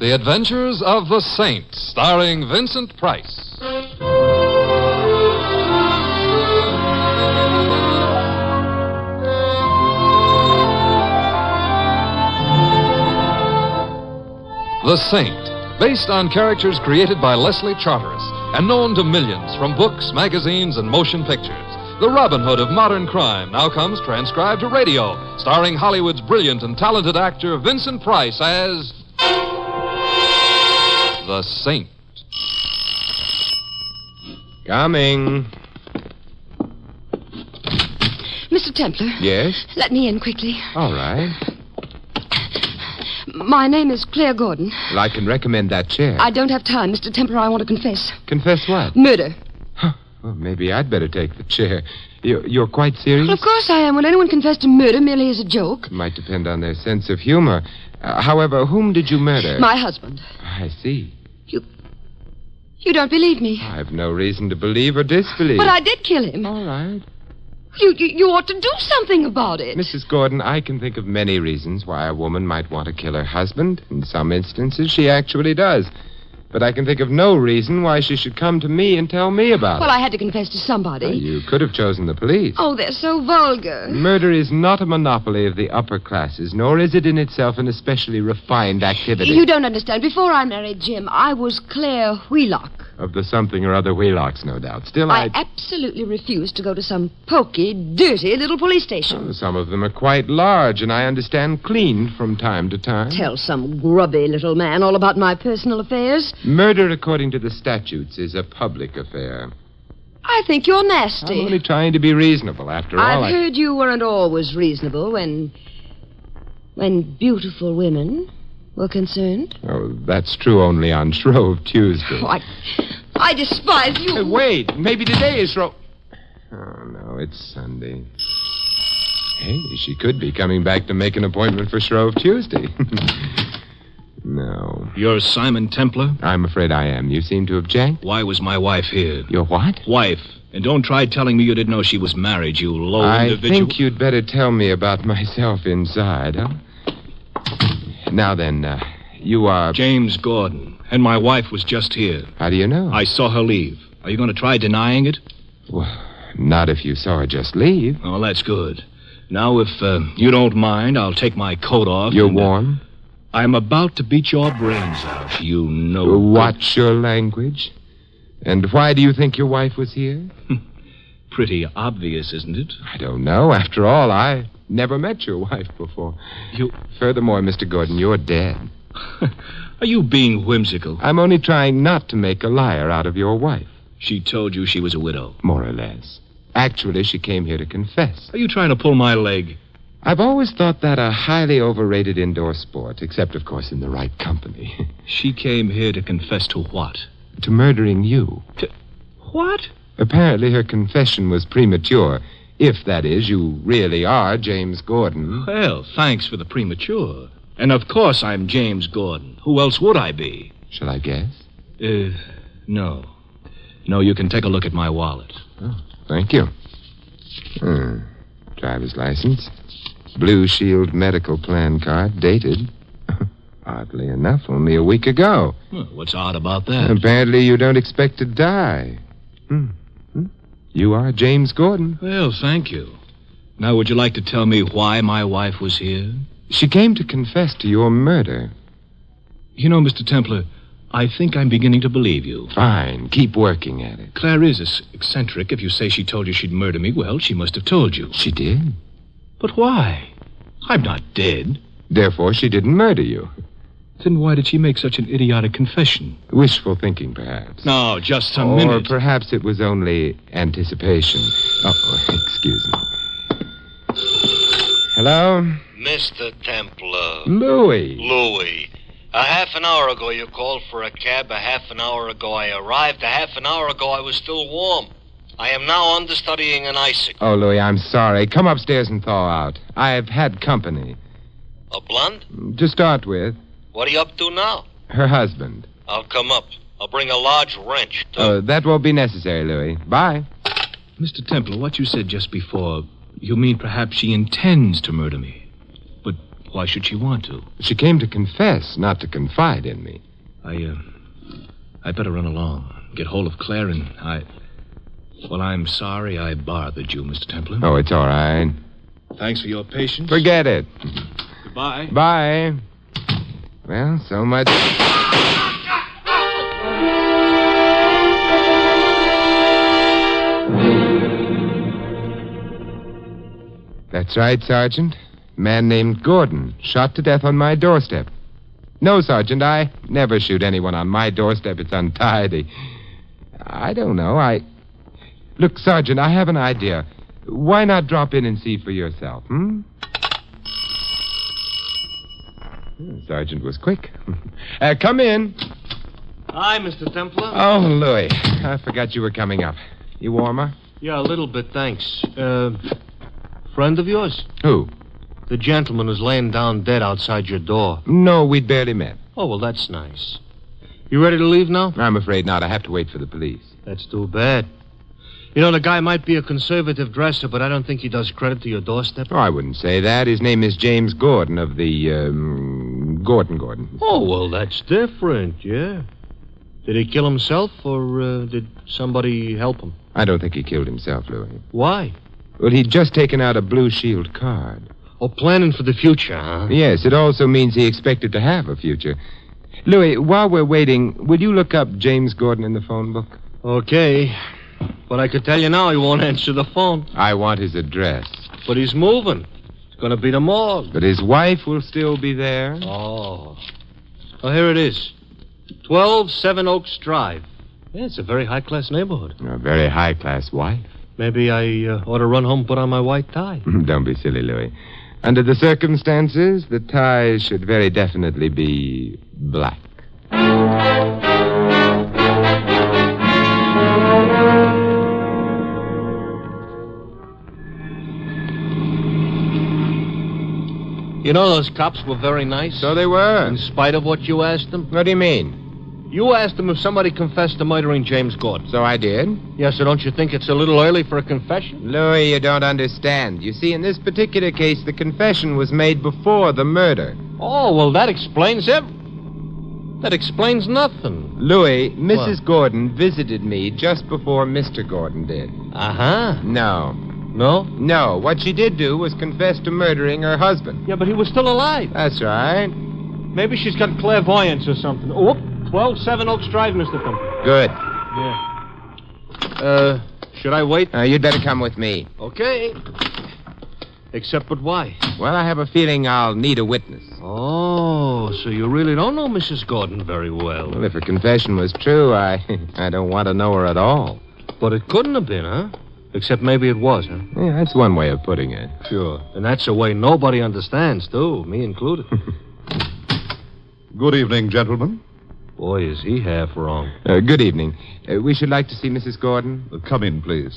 The Adventures of the Saint, starring Vincent Price. The Saint, based on characters created by Leslie Charteris and known to millions from books, magazines, and motion pictures. The Robin Hood of modern crime now comes transcribed to radio, starring Hollywood's brilliant and talented actor Vincent Price as the Saint. Coming. Mr. Templar. Yes? Let me in quickly. All right. My name is Claire Gordon. Well, I can recommend that chair. I don't have time, Mr. Templar. I want to confess. Confess what? Murder. Well, maybe I'd better take the chair. You're quite serious? Well, of course I am. Will anyone confess to murder merely as a joke? It might depend on their sense of humor. However, whom did you murder? My husband. I see. You don't believe me? I've no reason to believe or disbelieve. But I did kill him. All right. You ought to do something about it. Mrs. Gordon, I can think of many reasons why a woman might want to kill her husband. In some instances, she actually does. But I can think of no reason why she should come to me and tell me about it. Well, I had to confess to somebody. Well, you could have chosen the police. Oh, they're so vulgar. Murder is not a monopoly of the upper classes, nor is it in itself an especially refined activity. You don't understand. Before I married Jim, I was Claire Wheelock. Of the something or other Wheelocks, no doubt. Still, I absolutely refuse to go to some poky, dirty little police station. Oh, some of them are quite large, and I understand cleaned from time to time. Tell some grubby little man all about my personal affairs. Murder, according to the statutes, is a public affair. I think you're nasty. I'm only trying to be reasonable, after all. I've heard you weren't always reasonable when beautiful women were concerned. Oh, that's true only on Shrove Tuesday. Oh, I despise you. Hey, wait, maybe today is Shrove... Oh, no, it's Sunday. Hey, she could be coming back to make an appointment for Shrove Tuesday. No. You're Simon Templar? I'm afraid I am. You seem to object. Why was my wife here? Your what? Wife. And don't try telling me you didn't know she was married, you low individual. I think you'd better tell me about myself inside, huh? Now then, you are... James Gordon. And my wife was just here. How do you know? I saw her leave. Are you going to try denying it? Well, not if you saw her just leave. Oh, that's good. Now, if you don't mind, I'll take my coat off. You're warm? I'm about to beat your brains out, you know. Watch your language. And why do you think your wife was here? Pretty obvious, isn't it? I don't know. After all, I never met your wife before. Furthermore, Mr. Gordon, you're dead. Are you being whimsical? I'm only trying not to make a liar out of your wife. She told you she was a widow? More or less. Actually, she came here to confess. Are you trying to pull my leg? I've always thought that a highly overrated indoor sport, except, of course, in the right company. She came here to confess to what? To murdering you. What? Apparently her confession was premature. If, that is, you really are James Gordon. Well, thanks for the premature. And of course I'm James Gordon. Who else would I be? Shall I guess? No. No, you can take a look at my wallet. Oh, thank you. Driver's license. Blue Shield medical plan card, dated. Oddly enough, only a week ago. Well, what's odd about that? Apparently you don't expect to die. You are James Gordon. Well, thank you. Now, would you like to tell me why my wife was here? She came to confess to your murder. You know, Mr. Templar, I think I'm beginning to believe you. Fine. Keep working at it. Claire is eccentric. If you say she told you she'd murder me, well, she must have told you. She did? But why? I'm not dead. Therefore, she didn't murder you. Then why did she make such an idiotic confession? Wishful thinking, perhaps. No, just a minute. Or perhaps it was only anticipation. Oh, excuse me. Hello? Mr. Templar. Louis. Louis. A half an hour ago you called for a cab. A half an hour ago I arrived. A half an hour ago I was still warm. I am now understudying an icicle. Oh, Louis, I'm sorry. Come upstairs and thaw out. I've had company. A blonde? To start with. What are you up to now? Her husband. I'll come up. I'll bring a large wrench, too. That won't be necessary, Louis. Bye. Mr. Templar, what you said just before, you mean perhaps she intends to murder me. But Why should she want to? She came to confess, not to confide in me. I better run along. Get hold of Claire and Well, I'm sorry I bothered you, Mr. Templar. Oh, it's all right. Thanks for your patience. Forget it. Goodbye. Bye. Well, so much... That's right, Sergeant. A man named Gordon, shot to death on my doorstep. No, Sergeant, I never shoot anyone on my doorstep. It's untidy. I don't know, Look, Sergeant, I have an idea. Why not drop in and see for yourself, Sergeant was quick. Come in. Hi, Mr. Templar. Oh, Louis, I forgot you were coming up. You warmer? Yeah, a little bit, thanks. Friend of yours? Who? The gentleman who's laying down dead outside your door. No, we'd barely met. Oh, well, that's nice. You ready to leave now? I'm afraid not. I have to wait for the police. That's too bad. You know, the guy might be a conservative dresser, but I don't think he does credit to your doorstep. Oh, I wouldn't say that. His name is James Gordon of the, Gordon. Oh, well, that's different, yeah. Did he kill himself, or did somebody help him? I don't think he killed himself, Louis. Why? Well, he'd just taken out a Blue Shield card. Oh, planning for the future, huh? Yes, it also means he expected to have a future. Louis, while we're waiting, will you look up James Gordon in the phone book? Okay. But I could tell you now he won't answer the phone. I want his address. But he's moving. It's going to be the morgue. But his wife will still be there. Oh. Oh, here it is. 12 Seven Oaks Drive. Yeah, it's a very high-class neighborhood. A very high-class wife. Maybe I ought to run home and put on my white tie. Don't be silly, Louis. Under the circumstances, the tie should very definitely be black. You know, those cops were very nice. So they were. In spite of what you asked them. What do you mean? You asked them if somebody confessed to murdering James Gordon. So I did. Yeah, so don't you think it's a little early for a confession? Louis, you don't understand. You see, in this particular case, the confession was made before the murder. Oh, well, that explains That explains nothing. Louis, Mrs. Gordon visited me just before Mr. Gordon did. Uh-huh. No. No? No. What she did do was confess to murdering her husband. Yeah, but he was still alive. That's right. Maybe she's got clairvoyance or something. Oh, 12 Seven Oaks Drive, Mr. Templar. Good. Yeah. Should I wait? You'd better come with me. Okay. Except but why? Well, I have a feeling I'll need a witness. Oh, so you really don't know Mrs. Gordon very well. Well, if her confession was true, I don't want to know her at all. But it couldn't have been, huh? Except maybe it was, huh? Yeah, that's one way of putting it. Sure. And that's a way nobody understands, too, me included. Good evening, gentlemen. Boy, is he half wrong. Good evening. We should like to see Mrs. Gordon. Come in, please.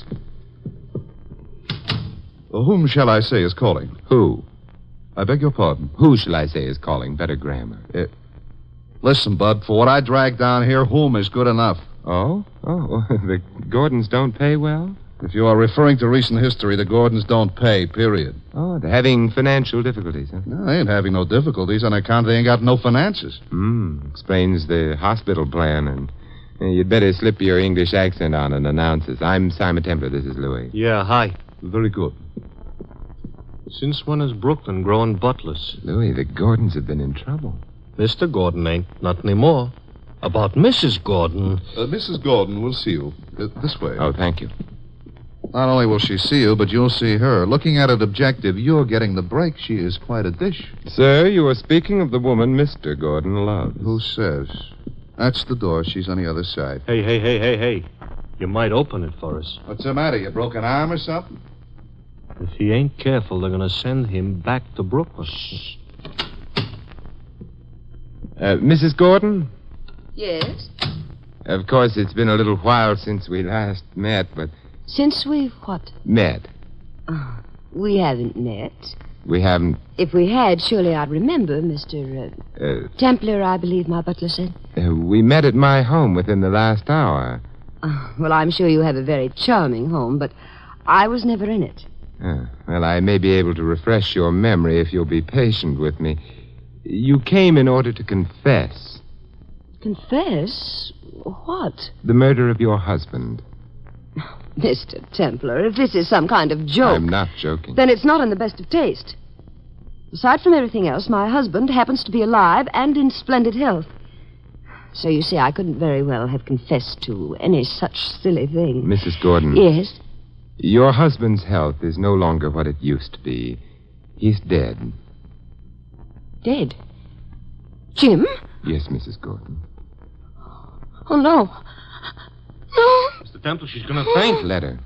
Whom shall I say is calling? Who? I beg your pardon. Who shall I say is calling? Better grammar. Listen, Bud, for what I dragged down here, whom is good enough. Oh? Oh, the Gordons don't pay well? If you are referring to recent history, the Gordons don't pay, period. Oh, they're having financial difficulties, huh? No, they ain't having no difficulties on account they ain't got no finances. Explains the hospital plan, and you'd better slip your English accent on and announce us. I'm Simon Templar. This is Louis. Yeah, hi. Very good. Since when is Brooklyn growing butlers? Louis, the Gordons have been in trouble. Mr. Gordon ain't. Not anymore. About Mrs. Gordon. Mrs. Gordon will see you. This way. Oh, thank you. Not only will she see you, but you'll see her. Looking at it objective, you're getting the break. She is quite a dish. Sir, you are speaking of the woman Mr. Gordon loves. Who says? That's the door. She's on the other side. Hey. You might open it for us. What's the matter? You broke an arm or something? If he ain't careful, they're going to send him back to Brooklyn. Mrs. Gordon? Yes? Of course, it's been a little while since we last met, but... Since we've what? Met. We haven't met. We haven't... If we had, surely I'd remember, Mr. Templar, I believe my butler said. We met at my home within the last hour. Well, I'm sure you have a very charming home, but I was never in it. Well, I may be able to refresh your memory if you'll be patient with me. You came in order to confess. Confess? What? The murder of your husband. Mr. Templar, if this is some kind of joke... I'm not joking. Then it's not in the best of taste. Aside from everything else, my husband happens to be alive and in splendid health. So you see, I couldn't very well have confessed to any such silly thing. Mrs. Gordon. Yes? Your husband's health is no longer what it used to be. He's dead. Dead? Jim? Yes, Mrs. Gordon. Oh, no. No. Mr. Templar, she's going to faint. Let her.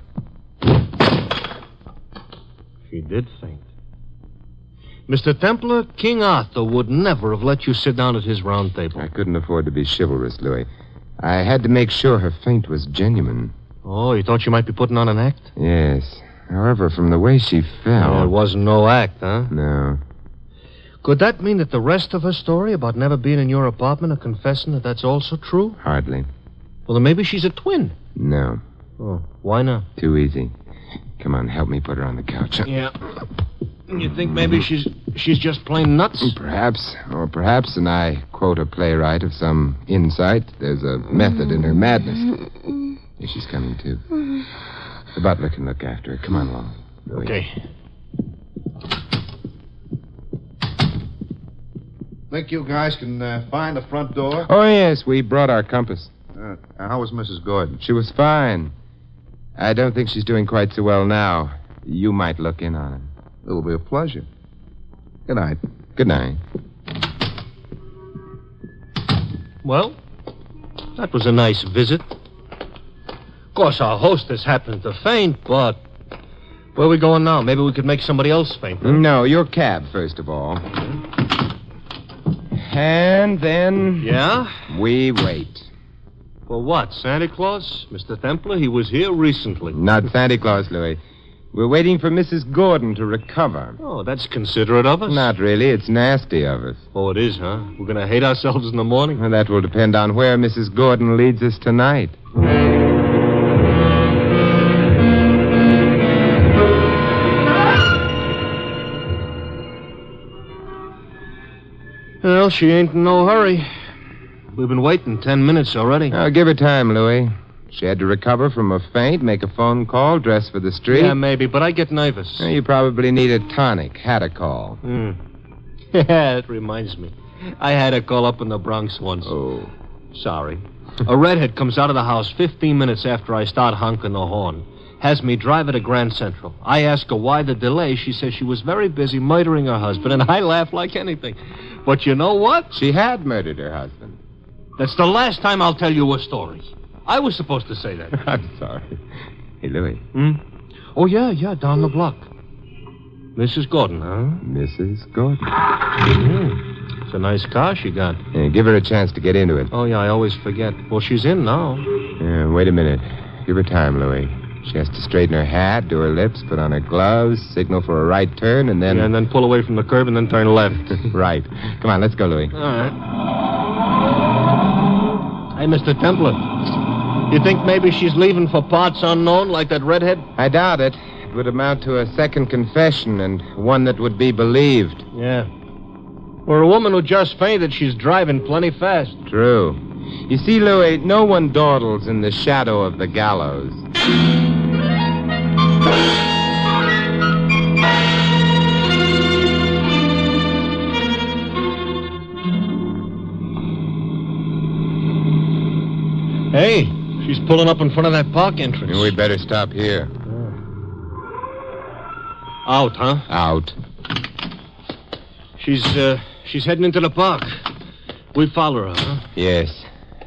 She did faint. Mr. Templar, King Arthur would never have let you sit down at his round table. I couldn't afford to be chivalrous, Louis. I had to make sure her faint was genuine. Oh, you thought you might be putting on an act? Yes. However, from the way she fell... Oh, it wasn't no act, huh? No. Could that mean that the rest of her story about never being in your apartment or confessing that that's also true? Hardly. Well, then maybe she's a twin. No. Oh, why not? Too easy. Come on, help me put her on the couch. Yeah. You think maybe she's just plain nuts? Perhaps. Or perhaps, and I quote a playwright of some insight, there's a method in her madness. Here she's coming, too. The butler can look after her. Come on along. Louis. Okay. Think you guys can find the front door? Oh, yes, we brought our compass. How was Mrs. Gordon? She was fine. I don't think she's doing quite so well now. You might look in on her. It'll be a pleasure. Good night. Good night. Well, that was a nice visit. Of course, our hostess happened to faint, but... Where are we going now? Maybe we could make somebody else faint. Huh? No, your cab, first of all. And then... Yeah? We wait. For what, Santa Claus? Mr. Templar, he was here recently. Not Santa Claus, Louis. We're waiting for Mrs. Gordon to recover. Oh, that's considerate of us. Not really. It's nasty of us. Oh, it is, huh? We're going to hate ourselves in the morning? Well, that will depend on where Mrs. Gordon leads us tonight. Well, she ain't in no hurry. We've been waiting 10 minutes already. Now, give her time, Louis. She had to recover from a faint, make a phone call, dress for the street. Yeah, maybe, but I get nervous. You probably need a tonic. Had a call. Yeah, it reminds me. I had a call up in the Bronx once. Oh. Sorry. A redhead comes out of the house 15 minutes after I start honking the horn. Has me drive her to Grand Central. I ask her why the delay. She says she was very busy murdering her husband, and I laugh like anything. But you know what? She had murdered her husband. That's the last time I'll tell you a story. I was supposed to say that. I'm sorry. Hey, Louis. Oh, yeah, down the block. Mrs. Gordon, huh? Mrs. Gordon. It's a nice car she got. Yeah, give her a chance to get into it. Oh, yeah, I always forget. Well, she's in now. Yeah, wait a minute. Give her time, Louis. She has to straighten her hat, do her lips, put on her gloves, signal for a right turn, and then... Yeah, and then pull away from the curb and then turn left. Right. Come on, let's go, Louis. All right. Hey, Mr. Templar. You think maybe she's leaving for parts unknown like that redhead? I doubt it. It would amount to a second confession, and one that would be believed. Yeah. For a woman who just fainted, she's driving plenty fast. True. You see, Louis, no one dawdles in the shadow of the gallows. Hey, she's pulling up in front of that park entrance. And we'd better stop here. Out, huh? Out. She's heading into the park. We follow her, huh? Yes.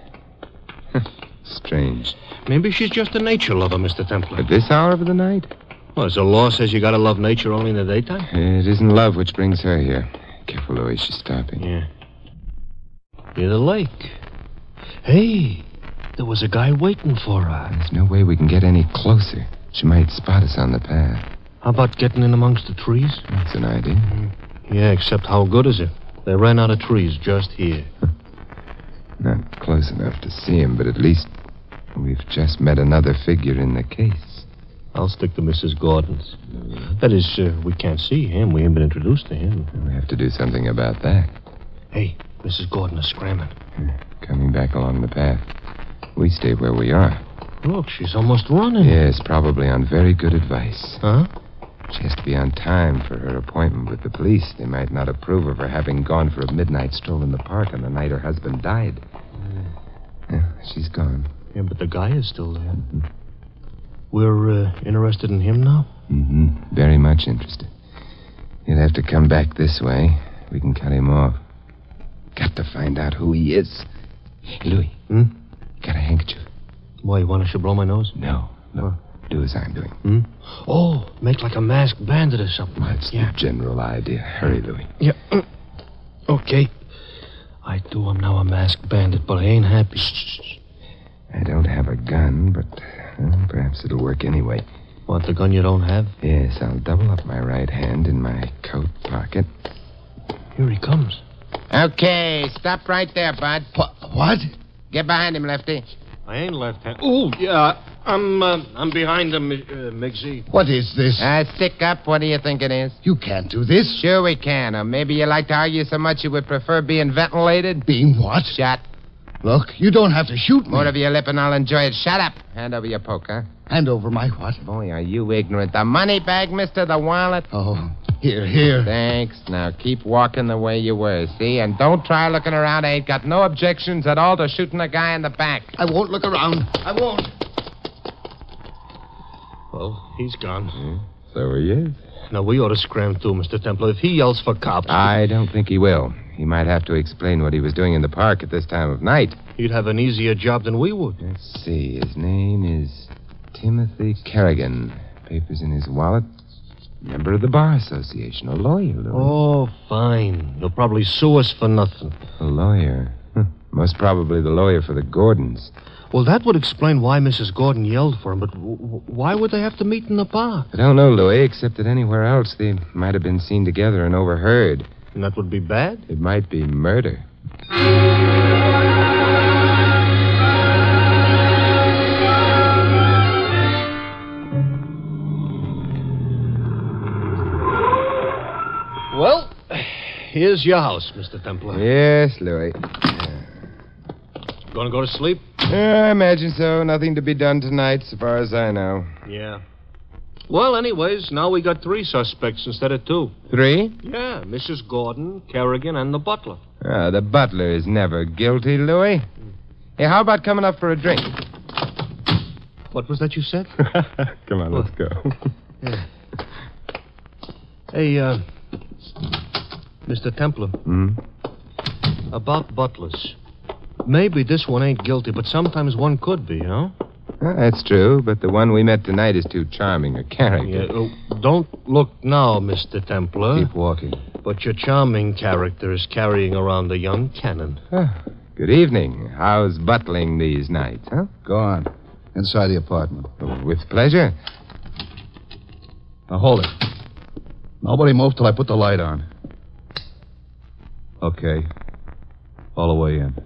Strange. Maybe she's just a nature lover, Mr. Templar. At this hour of the night? Well, so law says you gotta love nature only in the daytime? It isn't love which brings her here. Careful, Louis, she's stopping. Yeah. Near the lake. Hey, there was a guy waiting for her. There's no way we can get any closer. She might spot us on the path. How about getting in amongst the trees? That's an idea. Yeah, except how good is it? They ran out of trees just here. Not close enough to see him, but at least we've just met another figure in the case. I'll stick to Mrs. Gordon's. That is, we can't see him. We ain't been introduced to him. We have to do something about that. Hey, Mrs. Gordon is scrambling. Coming back along the path. We stay where we are. Look, she's almost running. Yes, probably on very good advice. Huh? She has to be on time for her appointment with the police. They might not approve of her having gone for a midnight stroll in the park on the night her husband died. Yeah, she's gone. Yeah, but the guy is still there. Mm-hmm. We're interested in him now? Mm-hmm. Very much interested. He'll have to come back this way. We can cut him off. Got to find out who he is. Hey, Louis. Got a handkerchief? Why, you want I should blow my nose? No. Do as I'm doing. Oh, make like a masked bandit or something. That's the general idea. Hurry, Louis. Yeah. Okay. I'm now a masked bandit, but I ain't happy. Shh. I don't have a gun, but perhaps it'll work anyway. What, the gun you don't have? Yes, I'll double up my right hand in my coat pocket. Here he comes. Okay, stop right there, bud. What? Get behind him, Lefty. I ain't left-handed. Oh, yeah. I'm behind him, Miggsy. What is this? Stick up. What do you think it is? You can't do this. Sure we can. Or maybe you like to argue so much you would prefer being ventilated? Being what? Shot. Look, you don't have to shoot me. More of your lip and I'll enjoy it. Shut up. Hand over your poker. Hand over my what? Boy, are you ignorant. The money bag, mister, the wallet. Oh, here. Thanks. Now keep walking the way you were, see? And don't try looking around. I ain't got no objections at all to shooting a guy in the back. I won't look around. I won't. Well, he's gone. So he is. Now, we ought to scram too, Mr. Templar. If he yells for cops... I don't think he will. He might have to explain what he was doing in the park at this time of night. He'd have an easier job than we would. Let's see. His name is Timothy Kerrigan. Papers in his wallet. Member of the Bar Association. A lawyer, Louis. Oh, fine. He'll probably sue us for nothing. A lawyer? Most probably the lawyer for the Gordons. Well, that would explain why Mrs. Gordon yelled for him, but why would they have to meet in the park? I don't know, Louis, except that anywhere else they might have been seen together and overheard. And that would be bad? It might be murder. Well, here's your house, Mr. Templar. Yes, Louis. Gonna go to sleep? I imagine so. Nothing to be done tonight, so far as I know. Yeah. Well, anyways, now we got 3 suspects instead of 2. 3? Yeah, Mrs. Gordon, Kerrigan, and the butler. The butler is never guilty, Louis. Hey, how about coming up for a drink? What was that you said? Come on, let's go. Yeah. Hey, Mr. Templar. About butlers. Maybe this one ain't guilty, but sometimes one could be, huh? That's true, but the one we met tonight is too charming a character. Yeah, don't look now, Mr. Templar. Keep walking. But your charming character is carrying around a young cannon. Good evening. How's butling these nights, huh? Go on. Inside the apartment. With pleasure. Now, hold it. Nobody move till I put the light on. Okay. All the way in.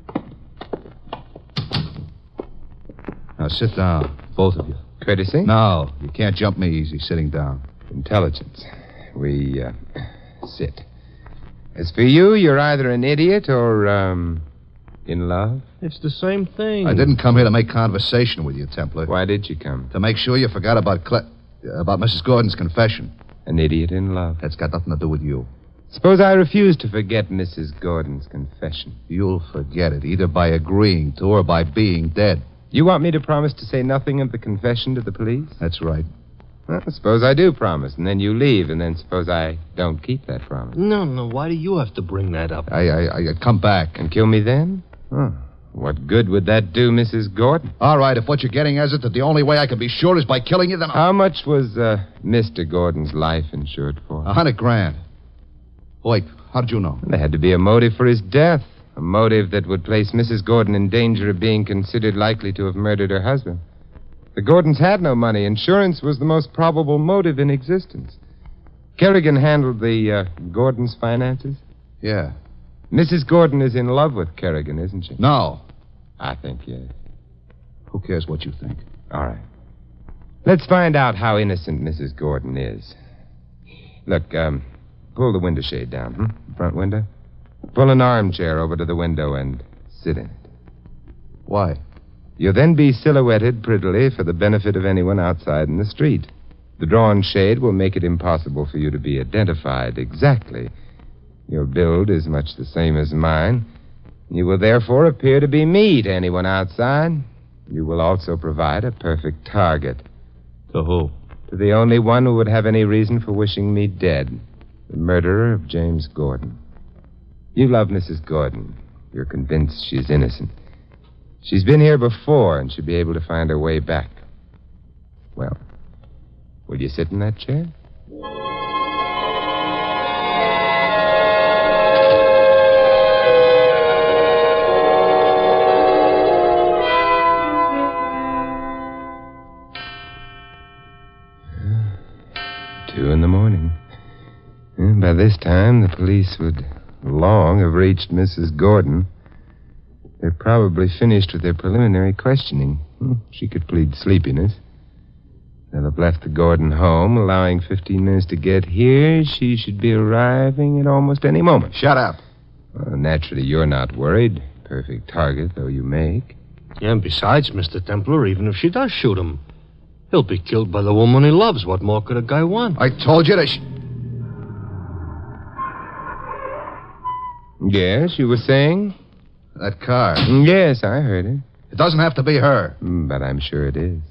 Now, sit down, both of you. Courtesy? No, you can't jump me easy sitting down. Intelligence. We, sit. As for you, you're either an idiot or, in love. It's the same thing. I didn't come here to make conversation with you, Templar. Why did you come? To make sure you forgot about Mrs. Gordon's confession. An idiot in love. That's got nothing to do with you. Suppose I refuse to forget Mrs. Gordon's confession. You'll forget it, either by agreeing to or by being dead. You want me to promise to say nothing of the confession to the police? That's right. Well, suppose I do promise, and then you leave, and then suppose I don't keep that promise. No, why do you have to bring that up? I come back. And kill me then? What good would that do, Mrs. Gordon? All right, if what you're getting is that the only way I can be sure is by killing you, then How much was Mr. Gordon's life insured for? $100,000. Wait, how did you know? There had to be a motive for his death. A motive that would place Mrs. Gordon in danger of being considered likely to have murdered her husband. The Gordons had no money. Insurance was the most probable motive in existence. Kerrigan handled the Gordons' finances? Yeah. Mrs. Gordon is in love with Kerrigan, isn't she? No. I think yes. Who cares what you think? All right. Let's find out how innocent Mrs. Gordon is. Look, pull the window shade down, Front window. Pull an armchair over to the window and sit in it. Why? You'll then be silhouetted prettily for the benefit of anyone outside in the street. The drawn shade will make it impossible for you to be identified exactly. Your build is much the same as mine. You will therefore appear to be me to anyone outside. You will also provide a perfect target. To who? To the only one who would have any reason for wishing me dead. The murderer of James Gordon. You love Mrs. Gordon. You're convinced she's innocent. She's been here before and should be able to find her way back. Well, will you sit in that chair? 2 in the morning. And by this time, the police would long have reached Mrs. Gordon. They're probably finished with their preliminary questioning. She could plead sleepiness. They'll have left the Gordon home, allowing 15 minutes to get here. She should be arriving at almost any moment. Shut up. Well, naturally, you're not worried. Perfect target, though you make. Yeah, and besides, Mr. Templar, even if she does shoot him, he'll be killed by the woman he loves. What more could a guy want? I told you to... Yes, you were saying? That car. Yes, I heard it. It doesn't have to be her. But I'm sure it is.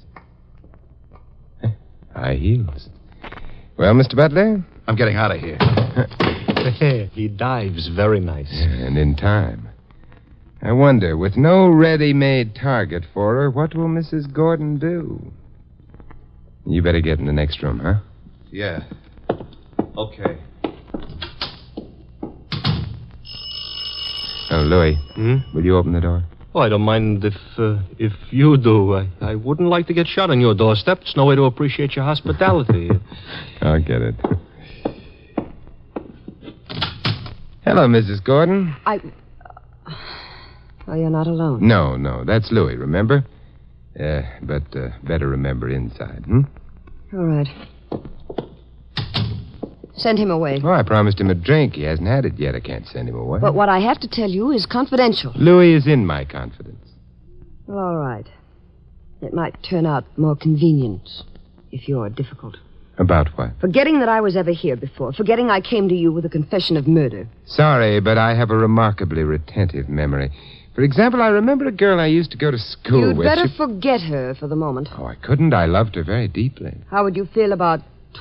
High heels. Well, Mr. Butler? I'm getting out of here. He dives very nice. And in time. I wonder, with no ready-made target for her, what will Mrs. Gordon do? You better get in the next room, huh? Yeah. Okay. Oh, Louis. Will you open the door? Oh, I don't mind if you do. I wouldn't like to get shot on your doorstep. It's no way to appreciate your hospitality. I'll get it. Hello, Mrs. Gordon. Oh, you're not alone. No. That's Louis, remember? But better remember inside, All right. Send him away. Oh, I promised him a drink. He hasn't had it yet. I can't send him away. But what I have to tell you is confidential. Louis is in my confidence. Well, all right. It might turn out more convenient if you're difficult. About what? Forgetting that I was ever here before. Forgetting I came to you with a confession of murder. Sorry, but I have a remarkably retentive memory. For example, I remember a girl I used to go to school You'd with. better forget her for the moment. Oh, I couldn't. I loved her very deeply. How would you feel about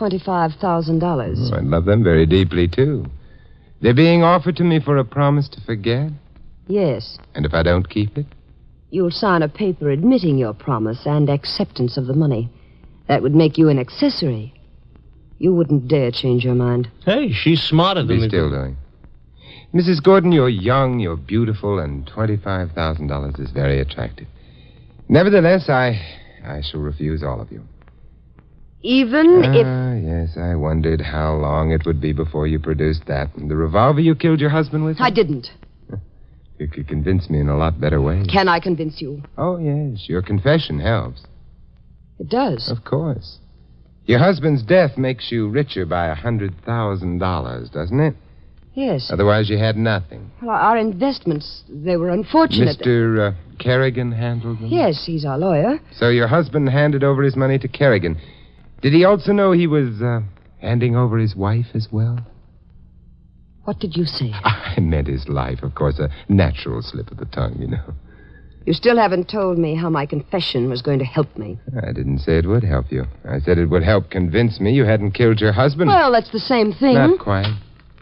$25,000? Oh, I love them very deeply, too. They're being offered to me for a promise to forget. Yes. And if I don't keep it? You'll sign a paper admitting your promise and acceptance of the money. That would make you an accessory. You wouldn't dare change your mind. Hey, she's smarter than Be still, Louis. Mrs. Gordon, you're young, you're beautiful, and $25,000 is very attractive. Nevertheless, I shall refuse all of you. Even if... Yes, I wondered how long it would be before you produced that. And the revolver you killed your husband with? I didn't. You could convince me in a lot better ways. Can I convince you? Oh, yes, your confession helps. It does. Of course. Your husband's death makes you richer by $100,000, doesn't it? Yes. Otherwise, you had nothing. Well, our investments, they were unfortunate. Mr. Kerrigan handled them? Yes, he's our lawyer. So your husband handed over his money to Kerrigan. Did he also know he was handing over his wife as well? What did you say? I meant his life, of course. A natural slip of the tongue, you know. You still haven't told me how my confession was going to help me. I didn't say it would help you. I said it would help convince me you hadn't killed your husband. Well, that's the same thing. Not quite.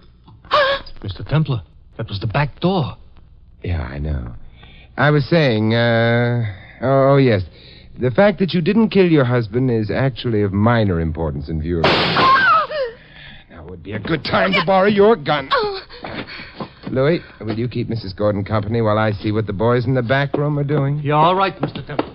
Mr. Templar, that was the back door. Yeah, I know. I was saying, oh, yes. The fact that you didn't kill your husband is actually of minor importance in view of... Now would be a good time to borrow your gun. Louis, will you keep Mrs. Gordon company while I see what the boys in the back room are doing? You're all right, Mr. Templar.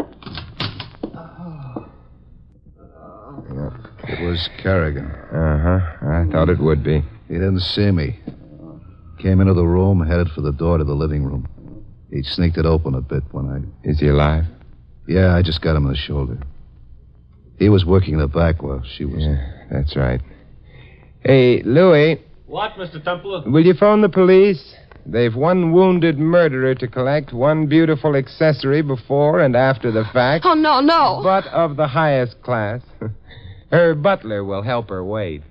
It was Kerrigan. Uh-huh. I thought it would be. He didn't see me. Came into the room, headed for the door to the living room. He sneaked it open a bit when I... Is he alive? Yeah, I just got him in the shoulder. He was working the back while she was... Yeah, that's right. Hey, Louis, What, Mr. Templar? will you phone the police? They've one wounded murderer to collect, one beautiful accessory before and after the fact. Oh, no, no. But of the highest class. Her butler will help her wait.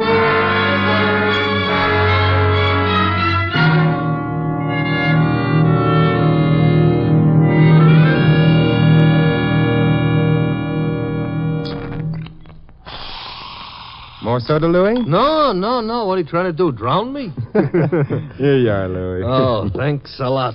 More soda, Louis? No. What are you trying to do, drown me? Here you are, Louis. Oh, thanks a lot.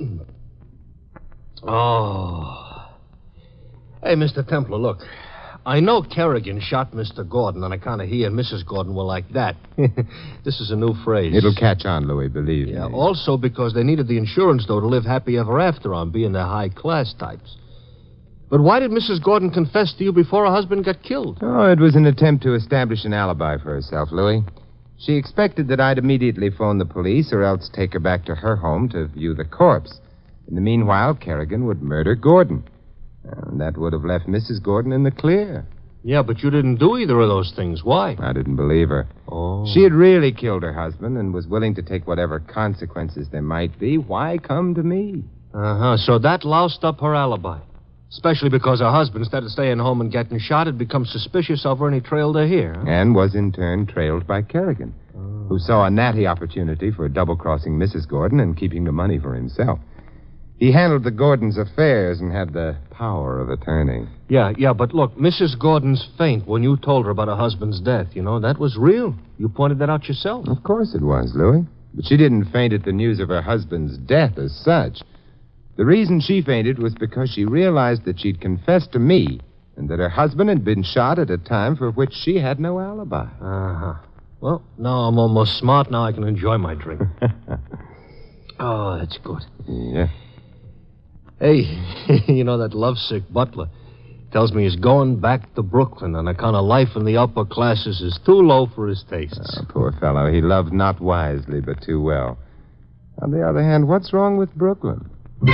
Oh. Hey, Mr. Templar, look. I know Kerrigan shot Mr. Gordon, and I kind of he and Mrs. Gordon were like that. This is a new phrase. It'll catch on, Louis, believe Yeah, me. also because they needed the insurance, though, to live happy ever after on, being the high-class types. But why did Mrs. Gordon confess to you before her husband got killed? Oh, it was an attempt to establish an alibi for herself, Louis. She expected that I'd immediately phone the police or else take her back to her home to view the corpse. In the meanwhile, Kerrigan would murder Gordon. And that would have left Mrs. Gordon in the clear. Yeah, but you didn't do either of those things. Why? I didn't believe her. Oh. She had really killed her husband and was willing to take whatever consequences there might be. Why come to me? Uh-huh. So that loused up her alibi. Especially because her husband, instead of staying home and getting shot, had become suspicious of her and he trailed her here. Huh? And was in turn trailed by Kerrigan, who saw a natty opportunity for double-crossing Mrs. Gordon and keeping the money for himself. He handled the Gordons' affairs and had the power of attorney. Yeah, but look, Mrs. Gordon's faint when you told her about her husband's death, that was real. You pointed that out yourself. Of course it was, Louis. But she didn't faint at the news of her husband's death as such. The reason she fainted was because she realized that she'd confessed to me and that her husband had been shot at a time for which she had no alibi. Uh-huh. Well, now I'm almost smart. Now I can enjoy my drink. Oh, that's good. Yeah. Hey, that lovesick butler tells me he's going back to Brooklyn on account of life in the upper classes is too low for his tastes. Oh, poor fellow. He loved not wisely, but too well. On the other hand, what's wrong with Brooklyn?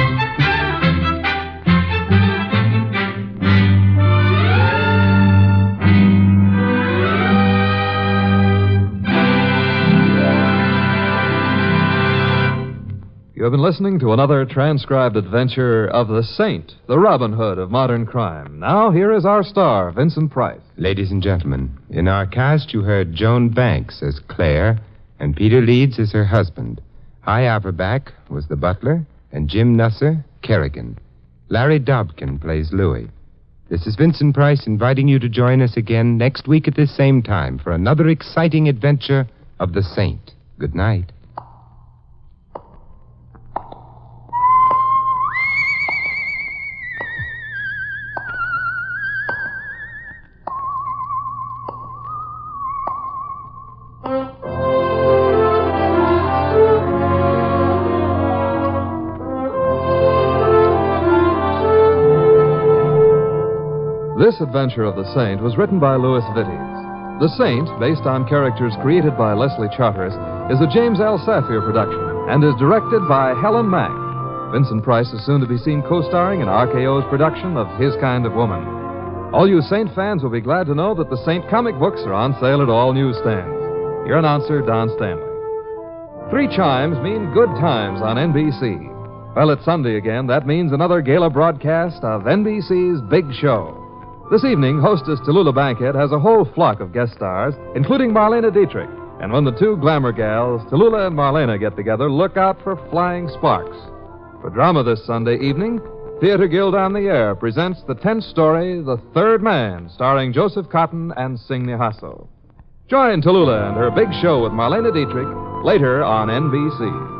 You have been listening to another transcribed adventure of the Saint, the Robin Hood of modern crime. Now, here is our star, Vincent Price. Ladies and gentlemen, in our cast you heard Joan Banks as Claire and Peter Leeds as her husband. Hy Averback was the butler and Jim Nusser, Kerrigan. Larry Dobkin plays Louis. This is Vincent Price inviting you to join us again next week at this same time for another exciting adventure of the Saint. Good night. This adventure of the Saint was written by Louis Vittes. The Saint, based on characters created by Leslie Charteris, is a James L. Safier production and is directed by Helen Mack. Vincent Price is soon to be seen co-starring in RKO's production of His Kind of Woman. All you Saint fans will be glad to know that the Saint comic books are on sale at all newsstands. Your announcer, Don Stanley. 3 chimes mean good times on NBC. Well, it's Sunday again. That means another gala broadcast of NBC's Big Show. This evening, hostess Tallulah Bankhead has a whole flock of guest stars, including Marlene Dietrich. And when the 2 glamour gals, Tallulah and Marlene, get together, look out for flying sparks. For drama this Sunday evening, Theater Guild on the Air presents the 10th story, The Third Man, starring Joseph Cotton and Signy Hasso. Join Tallulah and her Big Show with Marlene Dietrich later on NBC.